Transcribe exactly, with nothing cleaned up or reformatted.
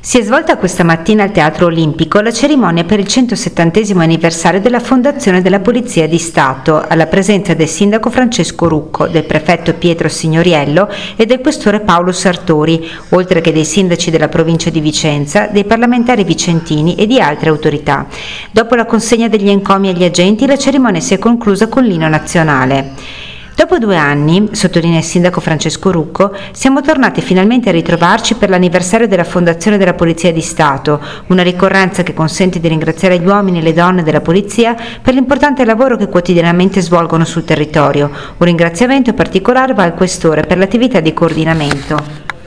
Si è svolta questa mattina al Teatro Olimpico la cerimonia per il centosettantesimo anniversario della fondazione della Polizia di Stato, alla presenza del sindaco Francesco Rucco, del prefetto Pietro Signoriello e del questore Paolo Sartori, oltre che dei sindaci della provincia di Vicenza, dei parlamentari vicentini e di altre autorità. Dopo la consegna degli encomi agli agenti, la cerimonia si è conclusa con l'inno nazionale. Dopo due anni, sottolinea il sindaco Francesco Rucco, siamo tornati finalmente a ritrovarci per l'anniversario della fondazione della Polizia di Stato, una ricorrenza che consente di ringraziare gli uomini e le donne della Polizia per l'importante lavoro che quotidianamente svolgono sul territorio. Un ringraziamento particolare va al questore per l'attività di coordinamento.